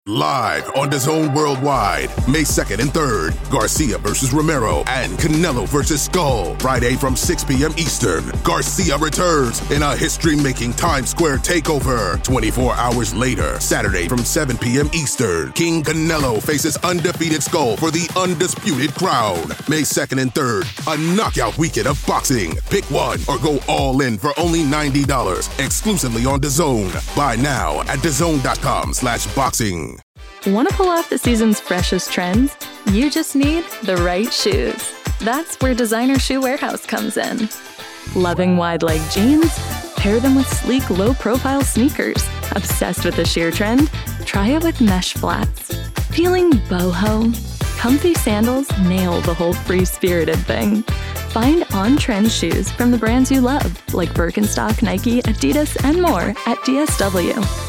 Live on DAZN Worldwide, May 2nd and 3rd, Garcia versus Romero and Canelo versus Skull. Friday from 6 p.m. Eastern, Garcia returns in a history-making Times Square takeover. 24 hours later, Saturday from 7 p.m. Eastern, King Canelo faces undefeated Skull for the undisputed crown. May 2nd and 3rd, a knockout weekend of boxing. Pick one or go all in for only $90, exclusively on DAZN. Buy now at DAZN.com/boxing. Want to pull off the season's freshest trends? You just need the right shoes. That's where Designer Shoe Warehouse comes in. Loving wide-leg jeans? Pair them with sleek, low-profile sneakers. Obsessed with the sheer trend? Try it with mesh flats. Feeling boho? Comfy sandals nail the whole free-spirited thing. Find on-trend shoes from the brands you love, like Birkenstock, Nike, Adidas, and more at DSW.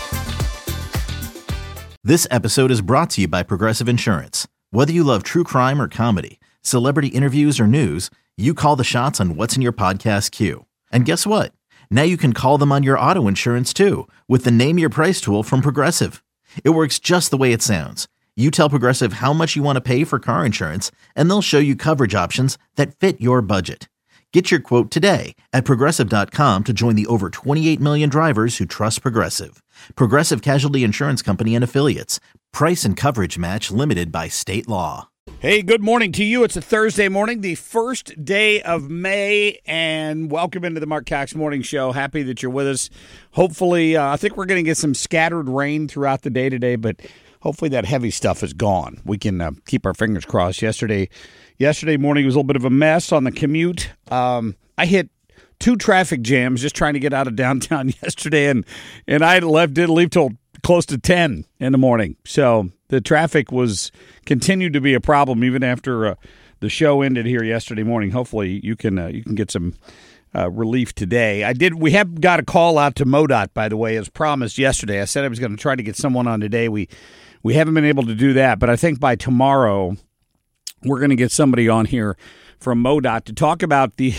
This episode is brought to you by Progressive Insurance. Whether you love true crime or comedy, celebrity interviews or news, you call the shots on what's in your podcast queue. And guess what? Now you can call them on your auto insurance too with the Name Your Price tool from Progressive. It works just the way it sounds. You tell Progressive how much you want to pay for car insurance, and they'll show you coverage options that fit your budget. Get your quote today at Progressive.com to join the over 28 million drivers who trust Progressive. Progressive Casualty Insurance Company and Affiliates. Price and coverage match limited by state law. Hey, good morning to you. It's a Thursday morning, the first day of May, and welcome into the Mark Cox Morning Show. Happy that you're with us. Hopefully, I think we're going to get some scattered rain throughout the day today, but hopefully that heavy stuff is gone. We can keep our fingers crossed. Yesterday morning was a little bit of a mess on the commute. I hit 2 traffic jams just trying to get out of downtown yesterday, and I didn't leave till close to 10 in the morning. So the traffic continued to be a problem even after the show ended here yesterday morning. Hopefully you can get some relief today. We have got a call out to MoDOT, by the way, as promised yesterday. I said I was going to try to get someone on today. We haven't been able to do that, but I think by tomorrow we're going to get somebody on here from MoDOT to talk about the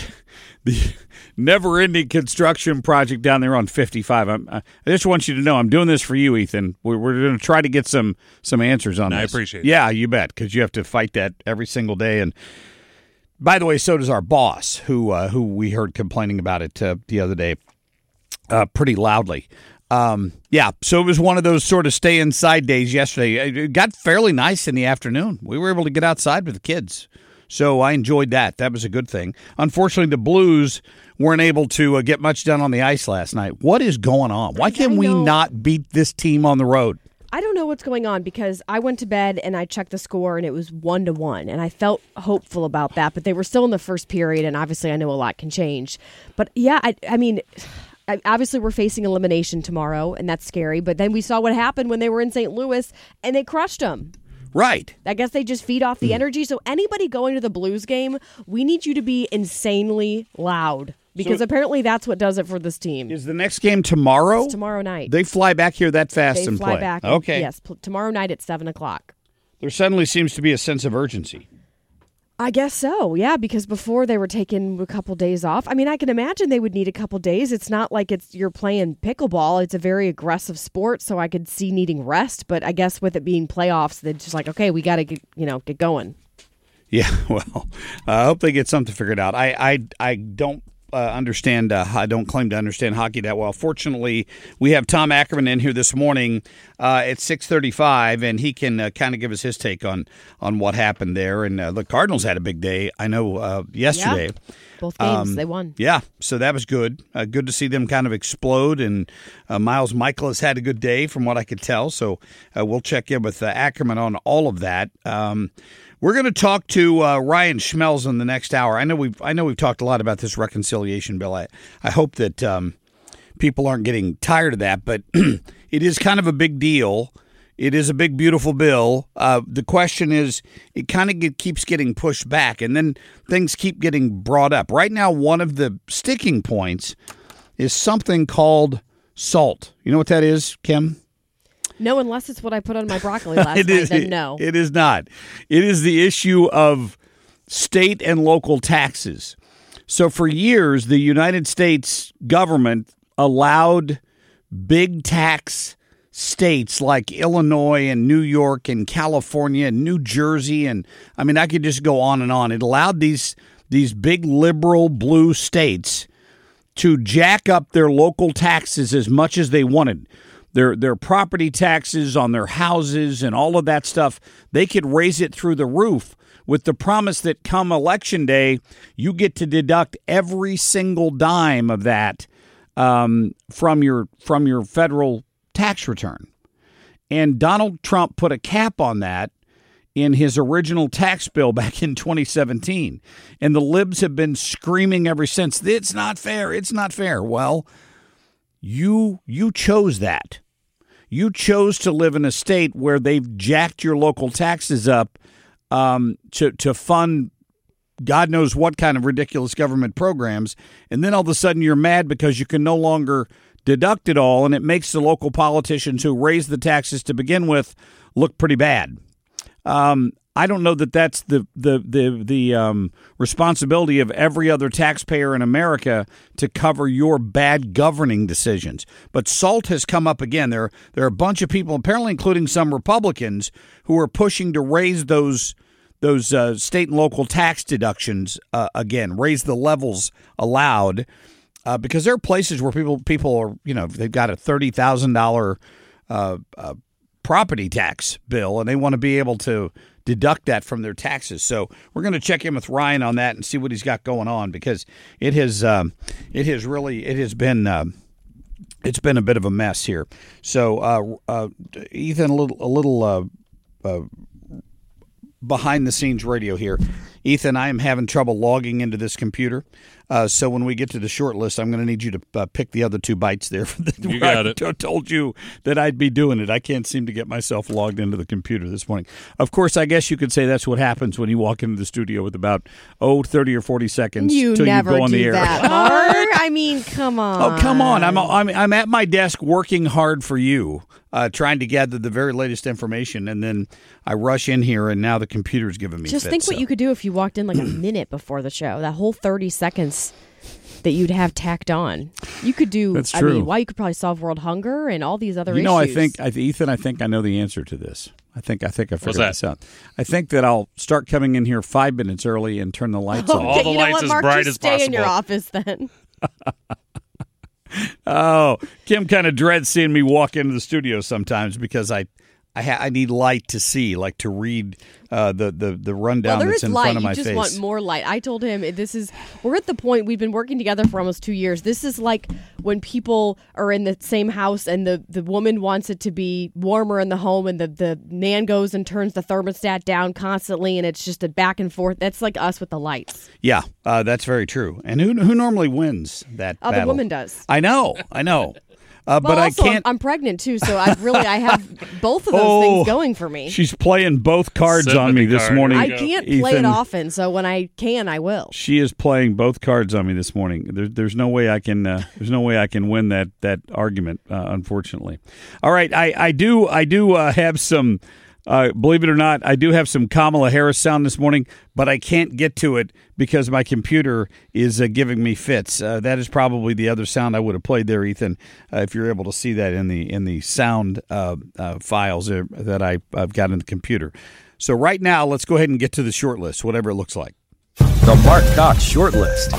never-ending construction project down there on 55. I just want you to know I'm doing this for you, Ethan. We're going to try to get some answers on this. I appreciate it. Yeah, you bet, because you have to fight that every single day. And by the way, so does our boss, who we heard complaining about it the other day pretty loudly. So it was one of those sort of stay inside days yesterday. It got fairly nice in the afternoon. We were able to get outside with the kids. So I enjoyed that. That was a good thing. Unfortunately, the Blues weren't able to get much done on the ice last night. What is going on? Why can we not beat this team on the road? I don't know what's going on because I went to bed and I checked the score and it was 1-1. And I felt hopeful about that, but they were still in the first period. And obviously I know a lot can change. But yeah, I mean, obviously we're facing elimination tomorrow and that's scary. But then we saw what happened when they were in St. Louis and they crushed them. Right. I guess they just feed off the energy. So anybody going to the Blues game, we need you to be insanely loud because apparently that's what does it for this team. Is the next game tomorrow? It's tomorrow night. They fly back here that fast and play. They fly back. Okay. Yes, tomorrow night at 7 o'clock. There suddenly seems to be a sense of urgency. I guess so, yeah, because before they were taking a couple days off. I mean, I can imagine they would need a couple days. It's not like you're playing pickleball. It's a very aggressive sport, so I could see needing rest. But I guess with it being playoffs, they're just like, okay, we got to get going. Yeah, well, I hope they get something figured out. I don't understand. I don't claim to understand hockey that well. Fortunately, we have Tom Ackerman in here this morning at 6:35, and he can kind of give us his take on what happened there. And the Cardinals had a big day, I know, yesterday. Yeah. Both games, they won. Yeah, so that was good. Good to see them kind of explode. And Miles Michaelis had a good day from what I could tell. So we'll check in with Ackerman on all of that. We're going to talk to Ryan Schmelz in the next hour. I know we've talked a lot about this reconciliation bill. I hope that people aren't getting tired of that, but it is kind of a big deal. It is a big, beautiful bill. The question is, it kind of keeps getting pushed back, and then things keep getting brought up. Right now, one of the sticking points is something called salt. You know what that is, Kim? No, unless it's what I put on my broccoli last night, then no. It is not. It is the issue of state and local taxes. So for years, the United States government allowed big tax states like Illinois and New York and California and New Jersey, and I mean, I could just go on and on. It allowed these big liberal blue states to jack up their local taxes as much as they wanted. Their property taxes on their houses and all of that stuff, they could raise it through the roof with the promise that come election day, you get to deduct every single dime of that from your federal tax return. And Donald Trump put a cap on that in his original tax bill back in 2017. And the libs have been screaming ever since, it's not fair, it's not fair. Well, you chose that. You chose to live in a state where they've jacked your local taxes up to fund God knows what kind of ridiculous government programs. And then all of a sudden you're mad because you can no longer deduct it all, and it makes the local politicians who raised the taxes to begin with look pretty bad. I don't know that that's the responsibility of every other taxpayer in America to cover your bad governing decisions. But SALT has come up again. There are a bunch of people, apparently including some Republicans, who are pushing to raise those state and local tax deductions again, raise the levels allowed, because there are places where people are, they've got a $30,000 property tax bill, and they want to be able to deduct that from their taxes. So we're going to check in with Ryan on that and see what he's got going on, because it's been a bit of a mess here. So Ethan, a little behind the scenes radio here. Ethan, I am having trouble logging into this computer. So when we get to the short list, I'm going to need you to pick the other two bytes there. You got it. I told you that I'd be doing it. I can't seem to get myself logged into the computer this morning. Of course, I guess you could say that's what happens when you walk into the studio with about 30 or 40 seconds till you go on the air. That, Mark. I mean, come on. Oh, come on. I'm at my desk working hard for you, trying to gather the very latest information, and then I rush in here, and now the computer's giving me Just fits, think what you could do if you walked in like a minute before the show. That whole 30 seconds that you'd have tacked on. You could do. That's true. You could probably solve world hunger and all these other issues. issues. Ethan, I think I know the answer to this. I think I figured this out. I think that I'll start coming in here 5 minutes early and turn the lights on. All the lights as bright as possible. Stay in your office then. Oh, Kim kind of dreads seeing me walk into the studio sometimes because I need light to see, like to read the rundown that's in front of my face. You just want more light. I told him we're at the point, we've been working together for almost 2 years. This is like when people are in the same house and the woman wants it to be warmer in the home, and the man goes and turns the thermostat down constantly, and it's just a back and forth. That's like us with the lights. Yeah, that's very true. And who normally wins that battle? The woman does. I know. But also, I can't. I'm pregnant too, so I have both of those things going for me. She's playing both cards on me this morning. I can't play it often, so when I can, I will. She is playing both cards on me this morning. There's no way I can. There's no way I can win that argument. Unfortunately. All right, I do have some. Believe it or not, I do have some Kamala Harris sound this morning, but I can't get to it because my computer is giving me fits. That is probably the other sound I would have played there, Ethan, if you're able to see that in the sound files that I've got in the computer. So right now, let's go ahead and get to the short list, whatever it looks like. The Mark Cox Short List.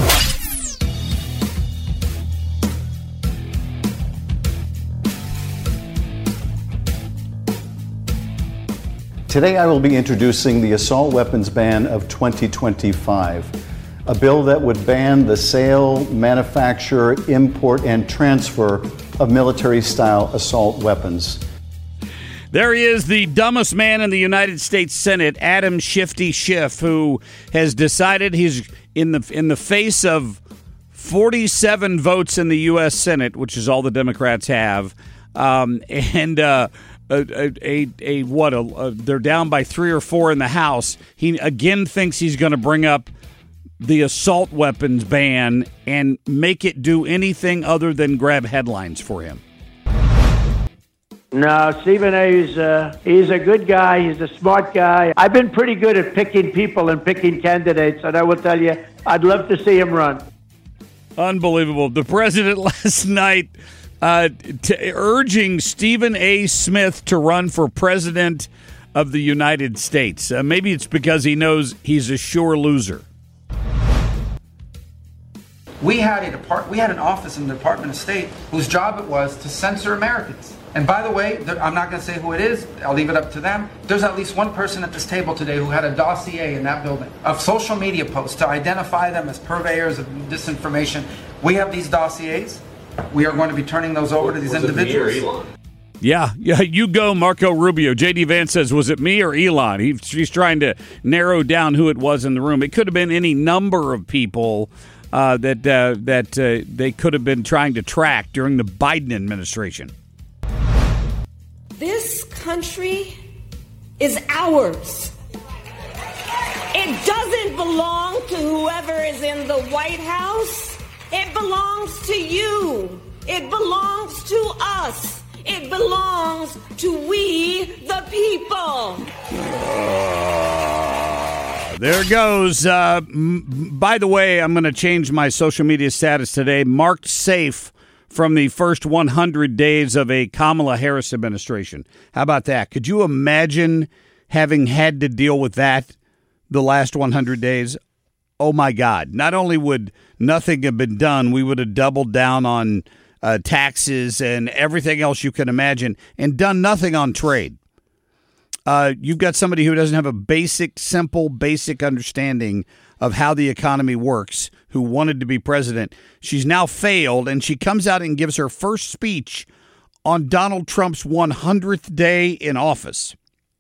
Today I will be introducing the assault weapons ban of 2025, a bill that would ban the sale, manufacture, import, and transfer of military-style assault weapons. There he is, the dumbest man in the United States Senate, Adam Shifty Schiff, who has decided he's in the face of 47 votes in the U.S. Senate, which is all the Democrats have, they're down by 3 or 4 in the House. He again thinks he's going to bring up the assault weapons ban and make it do anything other than grab headlines for him. No, Stephen A. He's a good guy. He's a smart guy. I've been pretty good at picking people and picking candidates, and I will tell you, I'd love to see him run. Unbelievable. The president last night urging Stephen A. Smith to run for president of the United States. Maybe it's because he knows he's a sure loser. We had an office in the Department of State whose job it was to censor Americans. And by the way, I'm not going to say who it is. I'll leave it up to them. There's at least one person at this table today who had a dossier in that building of social media posts to identify them as purveyors of disinformation. We have these dossiers. We are going to be turning those over to these individuals. Me or Elon? Yeah, you go, Marco Rubio. J.D. Vance says, was it me or Elon? She's trying to narrow down who it was in the room. It could have been any number of people that they could have been trying to track during the Biden administration. This country is ours. It doesn't belong to whoever is in the White House. It belongs to you. It belongs to us. It belongs to we, the people. There goes. By the way, I'm going to change my social media status today. Marked safe from the first 100 days of a Kamala Harris administration. How about that? Could you imagine having had to deal with that the last 100 days? Oh, my God. Not only would nothing have been done, we would have doubled down on taxes and everything else you can imagine and done nothing on trade. You've got somebody who doesn't have a simple understanding of how the economy works, who wanted to be president. She's now failed, and she comes out and gives her first speech on Donald Trump's 100th day in office.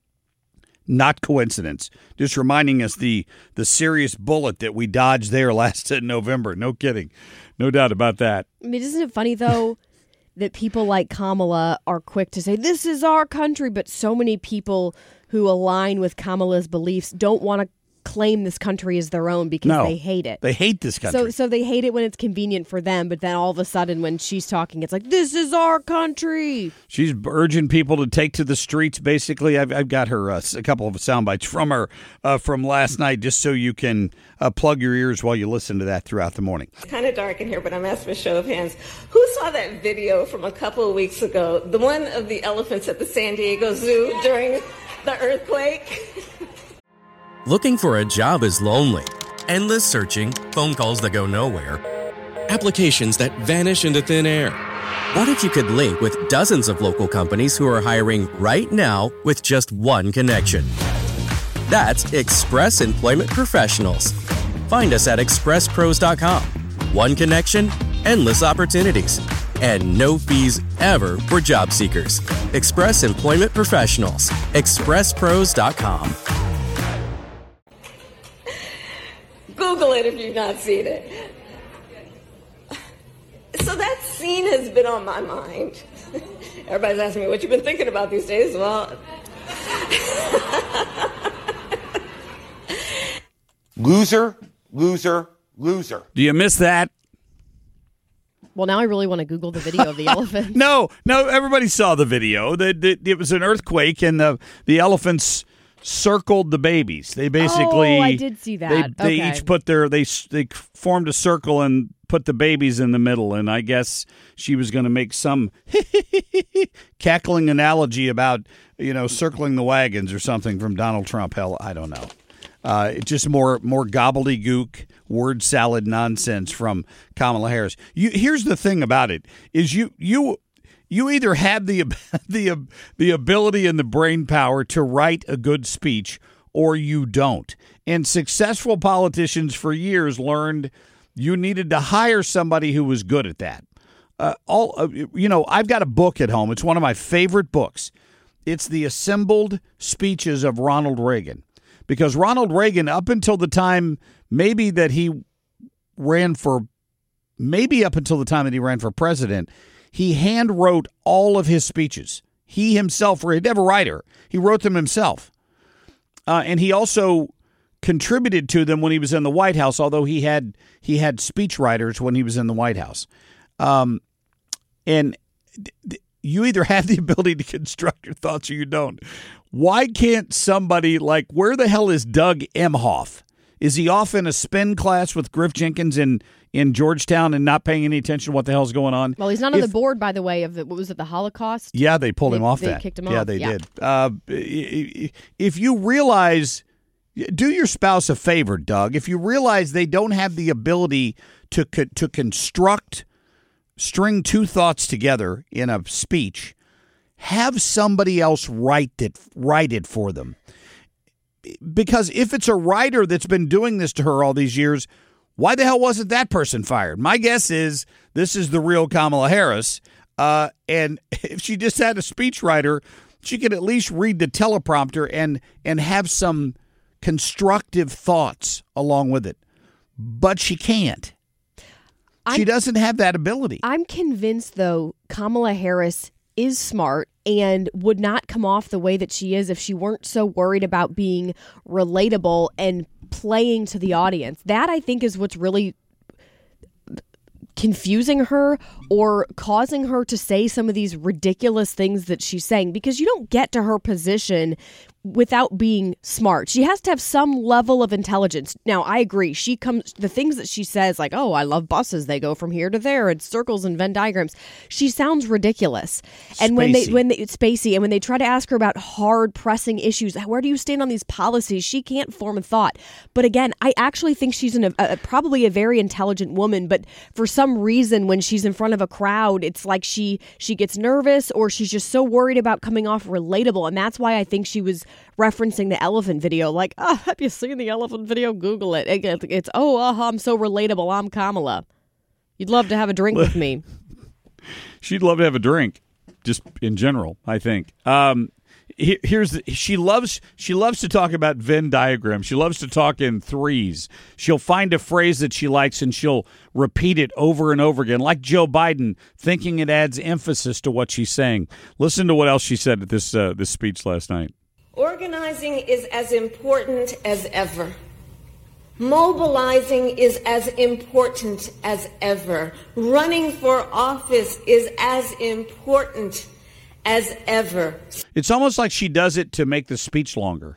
Not coincidence. Just reminding us the serious bullet that we dodged there last November. No kidding. No doubt about that. I mean, isn't it funny, though, that people like Kamala are quick to say, this is our country, but so many people who align with Kamala's beliefs don't want to claim this country as their own because they hate it. They hate this country. So they hate it when it's convenient for them, but then all of a sudden when she's talking, it's like, this is our country. She's urging people to take to the streets, basically. I've got her a couple of sound bites from her from last night, just so you can plug your ears while you listen to that throughout the morning. It's kind of dark in here, but I'm asking for a show of hands. Who saw that video from a couple of weeks ago, the one of the elephants at the San Diego Zoo during the earthquake? Looking for a job is lonely. Endless searching, phone calls that go nowhere, applications that vanish into thin air. What if you could link with dozens of local companies who are hiring right now with just one connection? That's Express Employment Professionals. Find us at expresspros.com. One connection, endless opportunities, and no fees ever for job seekers. Express Employment Professionals. expresspros.com. Google it if you've not seen it. So that scene has been on my mind. Everybody's asking me what you've been thinking about these days. Well, loser, loser, loser. Do you miss that? Well, now I really want to Google the video of the elephant. No, everybody saw the video. It was an earthquake, and the elephants circled the babies. They basically. Oh, I did see that. They each put they formed a circle and put the babies in the middle. And I guess she was going to make some cackling analogy about circling the wagons or something from Donald Trump. Hell, I don't know. It's just more gobbledygook, word salad nonsense from Kamala Harris. Here's the thing about it is you either have the ability and the brain power to write a good speech or you don't. And successful politicians for years learned you needed to hire somebody who was good at that. I've got a book at home. It's one of my favorite books. It's the assembled speeches of Ronald Reagan. Because Ronald Reagan, up until the time up until the time that he ran for president, he hand wrote all of his speeches. He himself, he never writer. He wrote them himself. And he also contributed to them when he was in the White House, although he had speech writers when he was in the White House. And you either have the ability to construct your thoughts or you don't. Why can't somebody where the hell is Doug Emhoff? Is he off in a spin class with Griff Jenkins in Georgetown and not paying any attention to what the hell's going on? Well, he's not on the board, by the way, of what was it, the Holocaust? Yeah, they pulled him off they that. Kicked him yeah, off. they did. If you realize, do your spouse a favor, Doug. If you realize they don't have the ability to string two thoughts together in a speech, have somebody else write it for them. Because if it's a writer that's been doing this to her all these years, why the hell wasn't that person fired? My guess is this is the real Kamala Harris. And if she just had a speechwriter, she could at least read the teleprompter and have some constructive thoughts along with it. But she can't. She doesn't have that ability. I'm convinced, though, Kamala Harris is smart and would not come off the way that she is if she weren't so worried about being relatable and playing to the audience. That, I think, is what's really confusing her or causing her to say some of these ridiculous things that she's saying, because you don't get to her position without being smart. She has to have some level of intelligence. Now, I agree. The things that she says, like, oh, I love buses. They go from here to there and circles and Venn diagrams. She sounds ridiculous. And it's spacey. And when they try to ask her about hard pressing issues, where do you stand on these policies? She can't form a thought. But again, I actually think she's probably a very intelligent woman. But for some reason, when she's in front of a crowd, it's like she gets nervous, or she's just so worried about coming off relatable. And that's why I think she was referencing the elephant video, like, oh, have you seen the elephant video? Google it. It's I'm so relatable. I'm Kamala. You'd love to have a drink with me. She'd love to have a drink, just in general, I think. She loves to talk about Venn diagrams. She loves to talk in threes. She'll find a phrase that she likes and she'll repeat it over and over again, like Joe Biden, thinking it adds emphasis to what she's saying. Listen to what else she said at this speech last night. Organizing is as important as ever. Mobilizing is as important as ever. Running for office is as important as ever. It's almost like she does it to make the speech longer.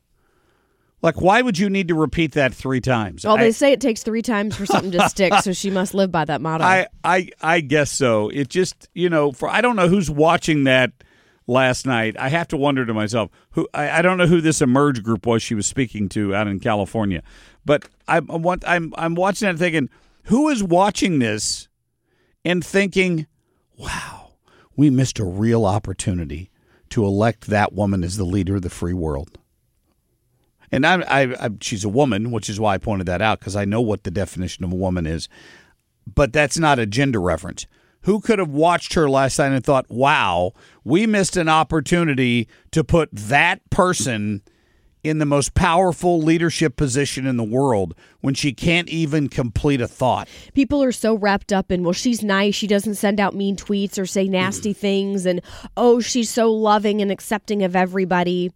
Like, why would you need to repeat that 3 times? Well, they say it takes 3 times for something to stick, so she must live by that motto. I guess so. It just, I don't know who's watching that last night. I have to wonder to myself, I don't know who this Emerge group was she was speaking to out in California, but I'm watching that thinking, who is watching this and thinking, wow, we missed a real opportunity to elect that woman as the leader of the free world. And she's a woman, which is why I pointed that out, because I know what the definition of a woman is, but that's not a gender reference. Who could have watched her last night and thought, wow, we missed an opportunity to put that person in the most powerful leadership position in the world when she can't even complete a thought? People are so wrapped up in, well, she's nice. She doesn't send out mean tweets or say nasty things. And, oh, she's so loving and accepting of everybody.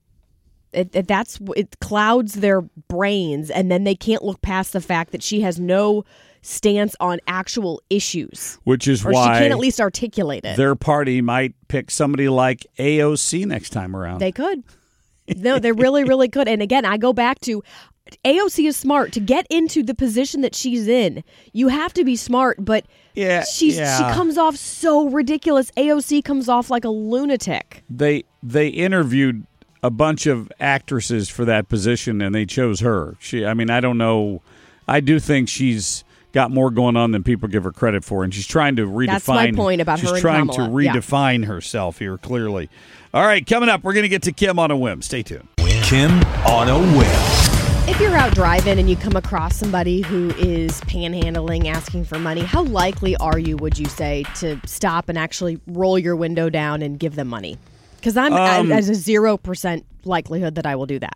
It clouds their brains. And then they can't look past the fact that she has no stance on actual issues, which is why she can't at least articulate it. Their party might pick somebody like AOC next time around. They could. No, they really, really could. And again, I go back to AOC is smart. To get into the position that she's in, you have to be smart, but she comes off so ridiculous. AOC comes off like a lunatic. They interviewed a bunch of actresses for that position, and they chose her. I don't know. I do think she's got more going on than people give her credit for, and she's trying to redefine. That's my point about her and Kamala. She's trying to redefine herself here, clearly. All right, coming up, we're going to get to Kim on a whim. Stay tuned. Kim on a whim. If you're out driving and you come across somebody who is panhandling, asking for money, how likely are you, would you say, to stop and actually roll your window down and give them money? Because I'm as a 0% likelihood that I will do that.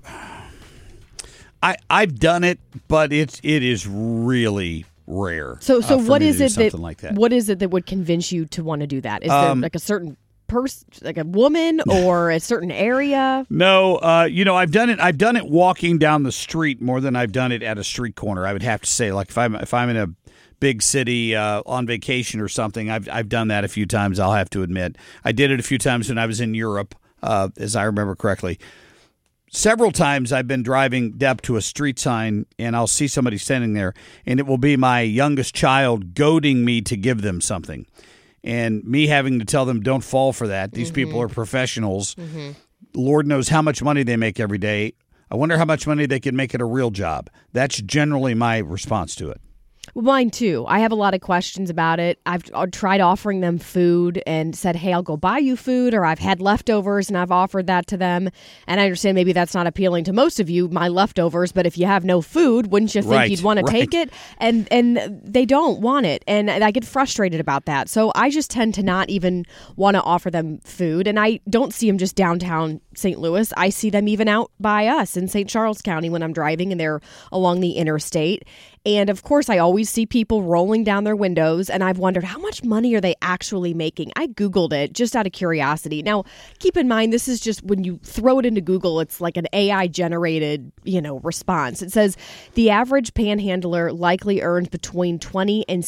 I've done it, but it is really rare. So what is it that like that? What is it that would convince you to want to do that? Is there like a certain person, like a woman, or a certain area? No, I've done it walking down the street more than I've done it at a street corner. I would have to say, like if I'm in a big city on vacation or something, I've done that a few times. I'll have to admit, I did it a few times when I was in Europe, as I remember correctly. several times I've been driving up to a street sign, and I'll see somebody standing there, and it will be my youngest child goading me to give them something. And me having to tell them, don't fall for that. These people are professionals. Lord knows how much money they make every day. I wonder how much money they can make at a real job. That's generally my response to it. Well, mine too. I have a lot of questions about it. I've tried offering them food and said, hey, I'll go buy you food, or I've had leftovers and I've offered that to them. And I understand maybe that's not appealing to most of you, my leftovers, but if you have no food, wouldn't you think you'd want to take it? And they don't want it. And I get frustrated about that. So I just tend to not even want to offer them food. And I don't see them just downtown St. Louis. I see them even out by us in St. Charles County when I'm driving and they're along the interstate. And of course, I always see people rolling down their windows, and I've wondered how much money are they actually making? I Googled it just out of curiosity. Now, keep in mind, this is just when you throw it into Google, it's like an AI-generated, response. It says the average panhandler likely earns between $20 and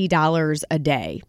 $60 a day.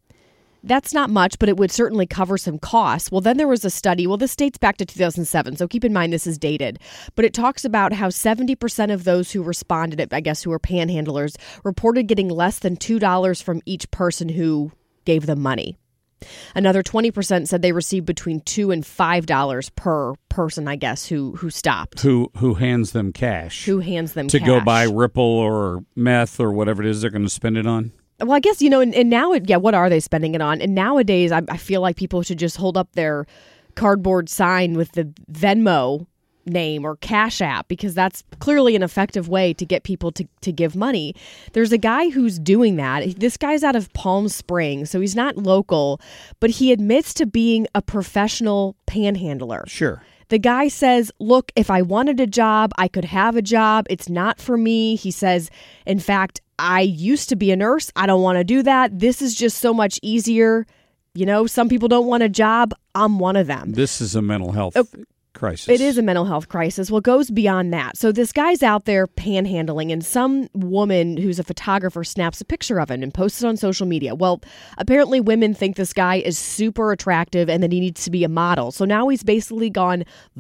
That's not much, but it would certainly cover some costs. Well, then there was a study. Well, this dates back to 2007, so keep in mind this is dated. But it talks about how 70% of those who responded, I guess who were panhandlers, reported getting less than $2 from each person who gave them money. Another 20% said they received between $2 and $5 per person, I guess, who stopped. Who hands them cash. Who hands them to cash. go buy Ripple or meth or whatever it is they're going to spend it on? Well, I guess, and now, what are they spending it on? And nowadays, I feel like people should just hold up their cardboard sign with the Venmo name or Cash App, because that's clearly an effective way to get people to give money. There's a guy who's doing that. This guy's out of Palm Springs, so he's not local, but he admits to being a professional panhandler. Sure. The guy says, look, if I wanted a job, I could have a job. It's not for me. He says, in fact, I used to be a nurse. I don't want to do that. This is just so much easier. Some people don't want a job. I'm one of them. This is a mental health crisis. It is a mental health crisis. Well, it goes beyond that. So this guy's out there panhandling, and some woman who's a photographer snaps a picture of him and posts it on social media. Well, apparently women think this guy is super attractive and that he needs to be a model. So now he's basically gone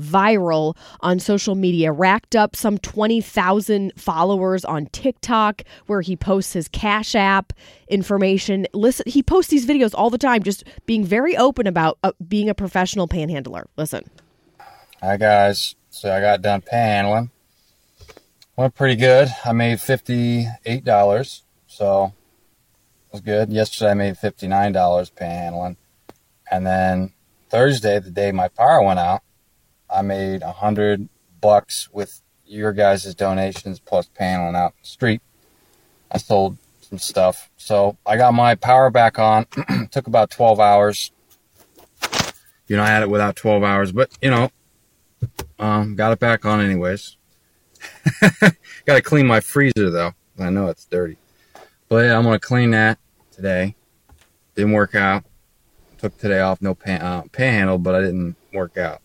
viral on social media, racked up some 20,000 followers on TikTok, where he posts his Cash App information. Listen, he posts these videos all the time, just being very open about being a professional panhandler. Listen. Hi guys, so I got done panhandling. Went pretty good. I made $58, so it was good. Yesterday I made $59 panhandling. And then Thursday, the day my power went out, I made $100 with your guys' donations plus panhandling out the street. I sold some stuff. So I got my power back on. Took about 12 hours. I had it without 12 hours, but got it back on anyways. Got to clean my freezer though. I know it's dirty. But yeah, I'm going to clean that today. Didn't work out. Took today off, no panhandle, but I didn't work out.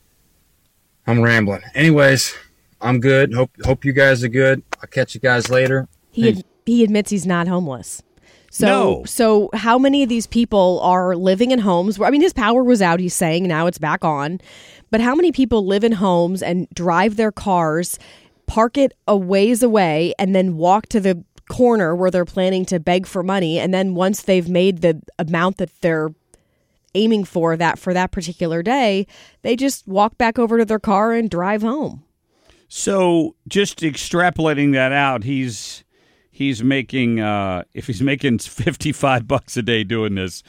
I'm rambling. Anyways, I'm good. Hope you guys are good. I'll catch you guys later. He admits he's not homeless. So how many of these people are living in homes where, his power was out, he's saying, now it's back on. But how many people live in homes and drive their cars, park it a ways away, and then walk to the corner where they're planning to beg for money, and then once they've made the amount that they're aiming for that particular day, they just walk back over to their car and drive home? So just extrapolating that out, he's making if he's making $55 a day doing this,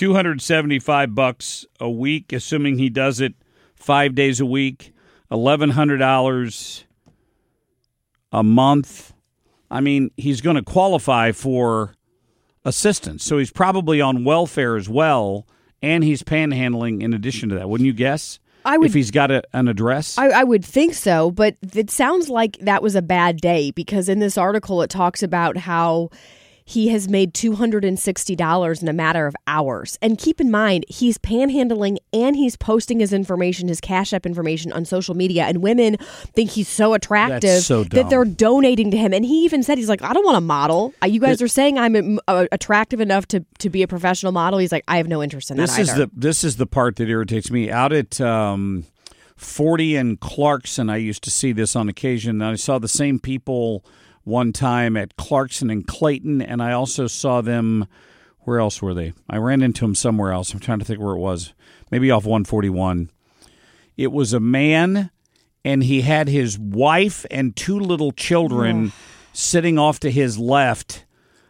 $275 a week, assuming he does it 5 days a week, $1,100 a month. He's going to qualify for assistance. So he's probably on welfare as well, and he's panhandling in addition to that. Wouldn't you guess? If he's got an address? I would think so, but it sounds like that was a bad day, because in this article it talks about how he has made $260 in a matter of hours. And keep in mind, he's panhandling and he's posting his information, his Cash App information on social media. And women think he's so attractive that they're donating to him. And he even said, he's like, I don't want to model. You guys are saying I'm attractive enough to be a professional model. He's like, I have no interest in that either. This is the part that irritates me. Out at 40 and Clarkson, I used to see this on occasion. I saw the same people one time at Clarkson and Clayton, and I also saw them, where else were they? I ran into them somewhere else. I'm trying to think where it was. Maybe off 141. It was a man, and he had his wife and 2 little children sitting off to his left.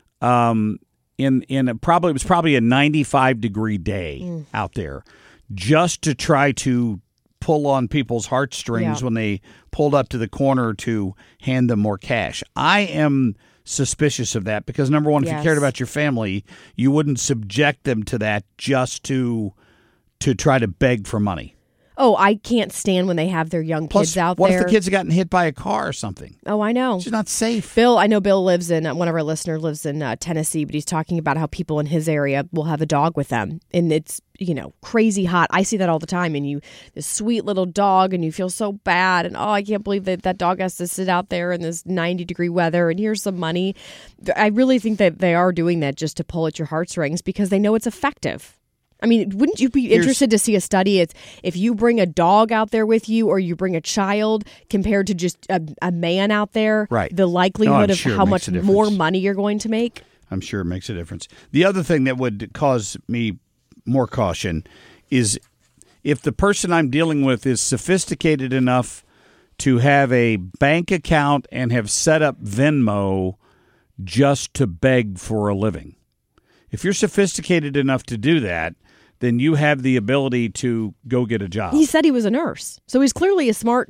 It was probably a 95-degree day out there, just to try to pull on people's heartstrings when they pulled up to the corner to hand them more cash. I am suspicious of that because, number one, if you cared about your family, you wouldn't subject them to that just to try to beg for money. Oh, I can't stand when they have their young kids out there. What if the kids have gotten hit by a car or something? Oh, I know. It's not safe. I know Bill lives in, one of our listeners lives in Tennessee, but he's talking about how people in his area will have a dog with them. And it's, crazy hot. I see that all the time. And this sweet little dog, and you feel so bad. And, I can't believe that dog has to sit out there in this 90-degree weather, and here's some money. I really think that they are doing that just to pull at your heartstrings because they know it's effective. I mean, wouldn't you be interested to see a study? It's if you bring a dog out there with you or you bring a child compared to just a man out there, the likelihood of how much more money you're going to make? I'm sure it makes a difference. The other thing that would cause me more caution is if the person I'm dealing with is sophisticated enough to have a bank account and have set up Venmo just to beg for a living. If you're sophisticated enough to do that, then you have the ability to go get a job. He said he was a nurse. So he's clearly a smart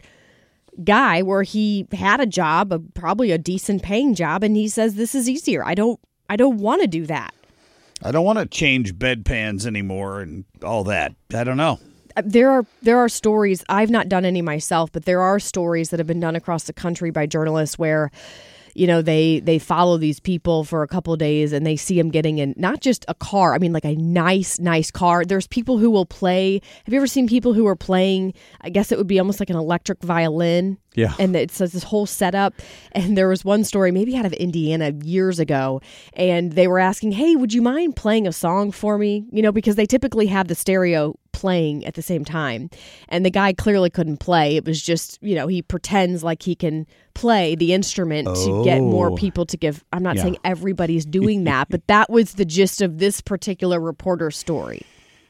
guy where he had a job, probably a decent paying job, and he says this is easier. I don't want to do that. I don't want to change bedpans anymore and all that. I don't know. There are stories, I've not done any myself, but there are stories that have been done across the country by journalists where they follow these people for a couple of days and they see them getting in not just a car, I mean like a nice car. There's people who will play. Have you ever seen people who are playing, I guess it would be almost like an electric violin? Yeah. And it says this whole setup. And there was one story, maybe out of Indiana years ago, and they were asking, hey, would you mind playing a song for me? Because they typically have the stereo playing at the same time. And the guy clearly couldn't play. It was just, he pretends like he can play the instrument to get more people to give. I'm not saying everybody's doing that, but that was the gist of this particular reporter's story.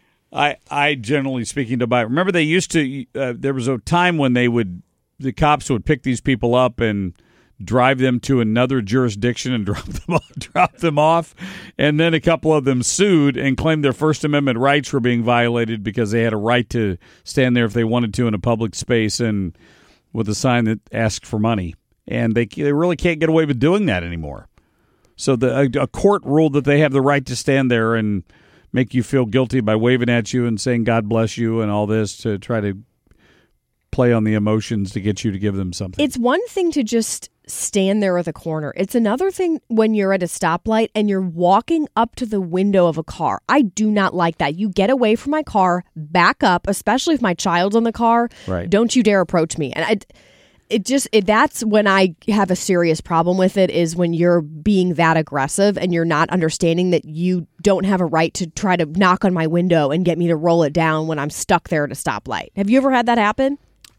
I generally speaking, remember they used to, there was a time when the cops would pick these people up and drive them to another jurisdiction and drop them off. And then a couple of them sued and claimed their First Amendment rights were being violated because they had a right to stand there if they wanted to in a public space and with a sign that asked for money. And they really can't get away with doing that anymore. So a court ruled that they have the right to stand there and make you feel guilty by waving at you and saying God bless you and all this to try to play on the emotions to get you to give them something. It's one thing to just stand there at the corner. It's another thing when you're at a stoplight and you're walking up to the window of a car. I do not like that. You get away from my car, back up, especially if my child's in the car. Right. Don't you dare approach me. And that's when I have a serious problem with it, is when you're being that aggressive and you're not understanding that you don't have a right to try to knock on my window and get me to roll it down when I'm stuck there at a stoplight. Have you ever had that happen?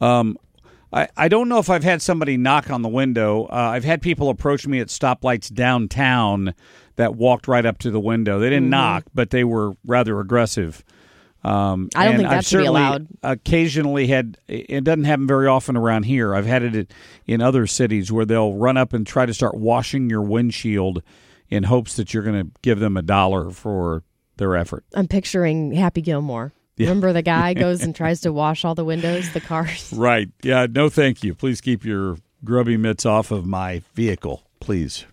I don't know if I've had somebody knock on the window. I've had people approach me at stoplights downtown that walked right up to the window. They didn't knock, but they were rather aggressive. I don't think that should be allowed. Occasionally it doesn't happen very often around here. I've had it in other cities where they'll run up and try to start washing your windshield in hopes that you're going to give them $1 for their effort. I'm picturing Happy Gilmore. Yeah. Remember the guy goes and tries to wash all the windows, the cars? Right. Yeah, no thank you. Please keep your grubby mitts off of my vehicle, please.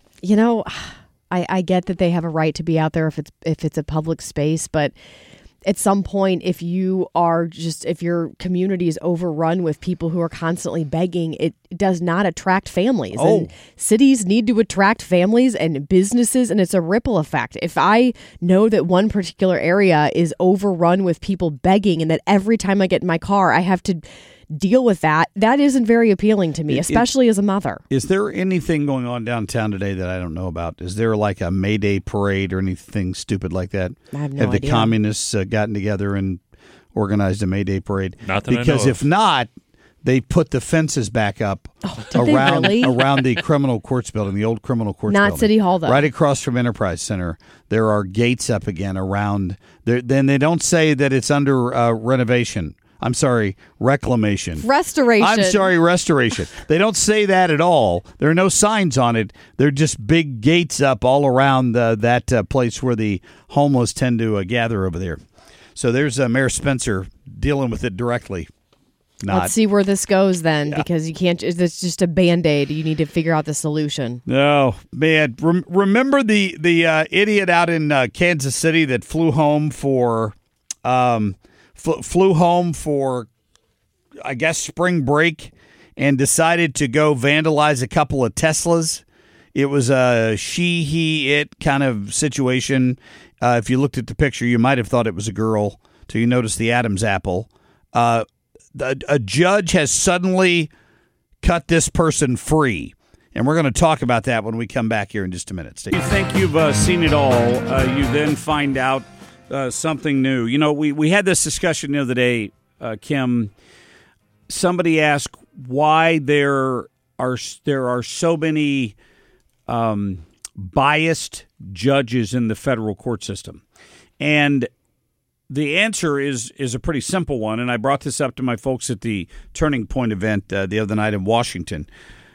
I get that they have a right to be out there if it's a public space, but at some point, if your community is overrun with people who are constantly begging, it does not attract families. And cities need to attract families and businesses, and it's a ripple effect. If I know that one particular area is overrun with people begging and that every time I get in my car, I have to deal with that isn't very appealing to me, especially as a mother. Is there anything going on downtown today that I don't know about? Is there like a May Day parade or anything stupid like that? I have no idea. Have the communists gotten together and organized a May Day parade. Not that I because know if of. not, they put the fences back up around the criminal courts building, the old criminal courts building. Not City Hall, though. Right across from Enterprise Center. There are gates up again around there. Then they don't say that it's under renovation. I'm sorry, reclamation. Restoration. I'm sorry, restoration. They don't say that at all. There are no signs on it. They're just big gates up all around that place where the homeless tend to gather over there. So there's Mayor Spencer dealing with it directly. Let's see where this goes then, because you can't. It's just a Band-Aid. You need to figure out the solution. No, man. Remember the idiot out in Kansas City that flew home for I guess spring break and decided to go vandalize a couple of Teslas. It was a she, he, it kind of situation. If you looked at the picture, you might have thought it was a girl till you noticed the Adam's apple. A judge has suddenly cut this person free. And we're going to talk about that when we come back here in just a minute. You think you've seen it all. You then find out something new. You know, we had this discussion the other day, Kim. Somebody asked why there are so many biased judges in the federal court system. And the answer is a pretty simple one, and I brought this up to my folks at the Turning Point event the other night in Washington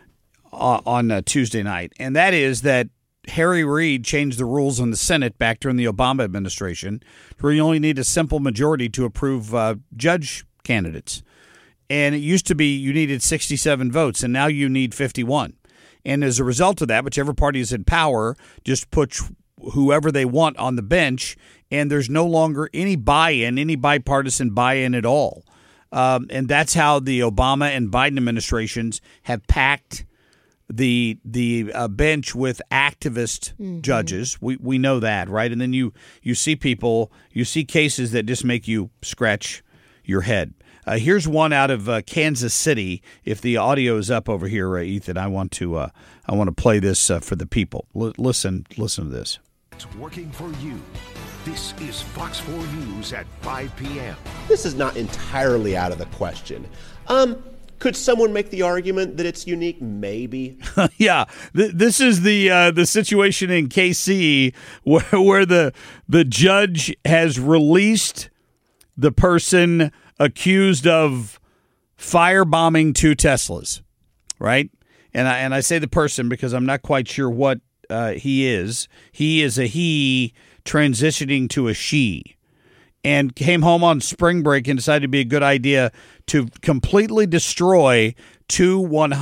on Tuesday night, and that is that Harry Reid changed the rules in the Senate back during the Obama administration, where you only need a simple majority to approve judge candidates. And it used to be you needed 67 votes, and now you need 51. And as a result of that, whichever party is in power just puts whoever they want on the bench, and there's no longer any buy-in, any bipartisan buy-in at all. And that's how the Obama and Biden administrations have packed the bench with activist judges. We know that, right? And then you see cases that just make you scratch your head. Here's one out of Kansas City. If the audio is up over here, Ethan, I want to play this for the people. Listen to this. It's working for you. This is Fox 4 News at 5 p.m. This is not entirely out of the question. Could someone make the argument that it's unique? Maybe. Yeah, this is the situation in KC where the judge has released the person accused of firebombing 2 Teslas, right? And I say the person because I'm not quite sure what he is. He is a he transitioning to a she, and came home on spring break and decided it'd be a good idea to completely destroy 2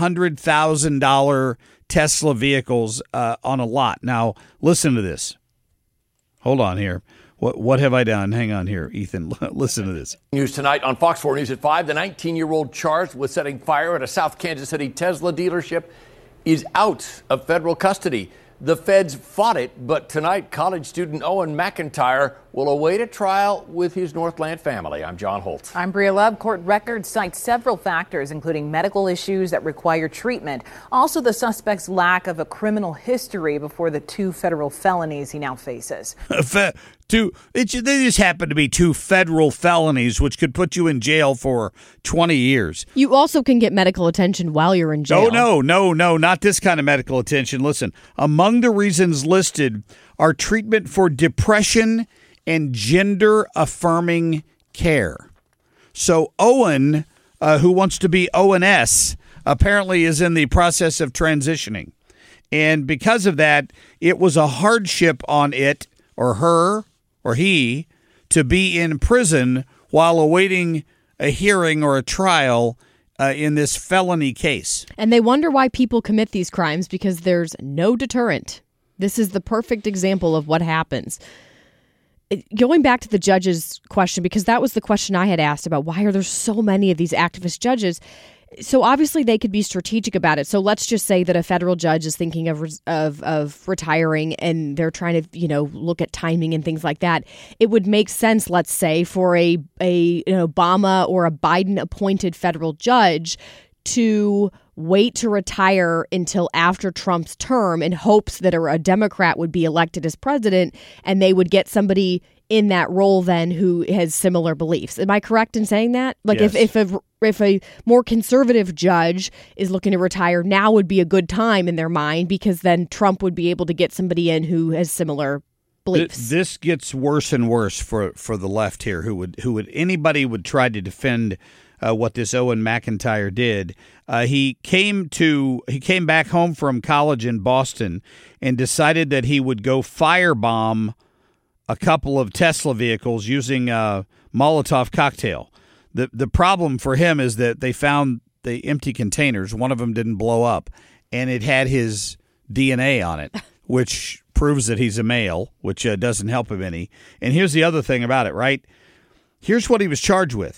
$100,000 Tesla vehicles on a lot. Now, listen to this. Hold on here. What have I done? Hang on here, Ethan. Listen to this. News tonight on Fox 4 News at 5. The 19-year-old charged with setting fire at a South Kansas City Tesla dealership is out of federal custody. The feds fought it, but tonight college student Owen McIntyre will await a trial with his Northland family. I'm John Holt. I'm Bria Love. Court records cite several factors, including medical issues that require treatment. Also, the suspect's lack of a criminal history before the 2 federal felonies he now faces. They just happen to be 2 federal felonies, which could put you in jail for 20 years. You also can get medical attention while you're in jail. Oh, no, not this kind of medical attention. Listen, among the reasons listed are treatment for depression and gender-affirming care. So Owen, who wants to be ONS, apparently is in the process of transitioning. And because of that, it was a hardship on it or her or he to be in prison while awaiting a hearing or a trial in this felony case. And they wonder why people commit these crimes because there's no deterrent. This is the perfect example of what happens. Going back to the judge's question, because that was the question I had asked about why are there so many of these activist judges? So obviously they could be strategic about it. So let's just say that a federal judge is thinking of retiring and they're trying to, look at timing and things like that. It would make sense, let's say, for an Obama or a Biden appointed federal judge to wait to retire until after Trump's term in hopes that a Democrat would be elected as president and they would get somebody in that role then who has similar beliefs. Am I correct in saying that? Like Yes. if a more conservative judge is looking to retire, now would be a good time in their mind because then Trump would be able to get somebody in who has similar beliefs. This gets worse and worse for the left here. Anybody would try to defend what this Owen McIntyre did. He came back home from college in Boston and decided that he would go firebomb a couple of Tesla vehicles using a Molotov cocktail. The problem for him is that they found the empty containers. One of them didn't blow up, and it had his DNA on it, which proves that he's a male, which doesn't help him any. And here's the other thing about it, right? Here's what he was charged with.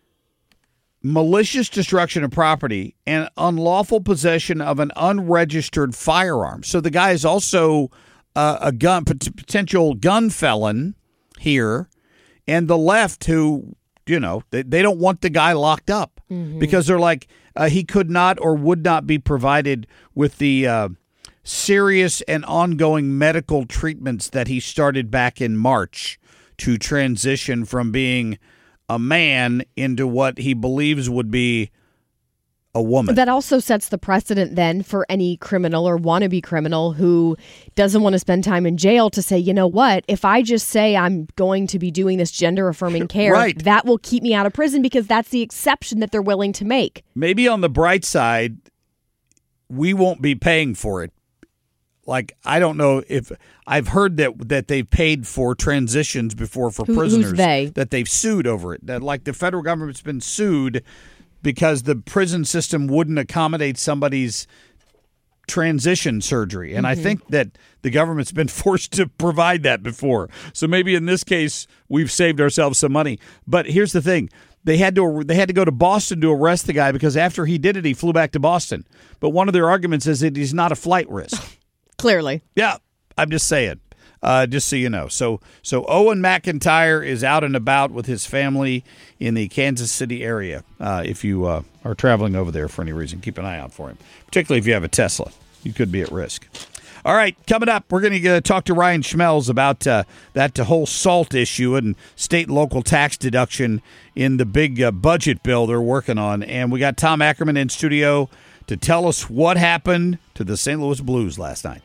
Malicious destruction of property and unlawful possession of an unregistered firearm. So the guy is also a potential gun felon here, and the left who, they don't want the guy locked up because they're like, he could not or would not be provided with the serious and ongoing medical treatments that he started back in March to transition from being a man into what he believes would be a woman. That also sets the precedent then for any criminal or wannabe criminal who doesn't want to spend time in jail to say, you know what, if I just say I'm going to be doing this gender-affirming care, right, that will keep me out of prison because that's the exception that they're willing to make. Maybe on the bright side, we won't be paying for it. Like, I don't know if I've heard that they've paid for transitions before for prisoners. Who's they? That they've sued over it. That like the federal government's been sued because the prison system wouldn't accommodate somebody's transition surgery. And I think that the government's been forced to provide that before. So maybe in this case, we've saved ourselves some money. But here's the thing. They had to go to Boston to arrest the guy because after he did it, he flew back to Boston. But one of their arguments is that he's not a flight risk. Clearly. Yeah, I'm just saying. Just so you know. So Owen McIntyre is out and about with his family in the Kansas City area. If you are traveling over there for any reason, keep an eye out for him, particularly if you have a Tesla. You could be at risk. All right, coming up, we're going to talk to Ryan Schmelz about that whole SALT issue and state and local tax deduction in the big budget bill they're working on. And we got Tom Ackerman in studio to tell us what happened to the St. Louis Blues last night.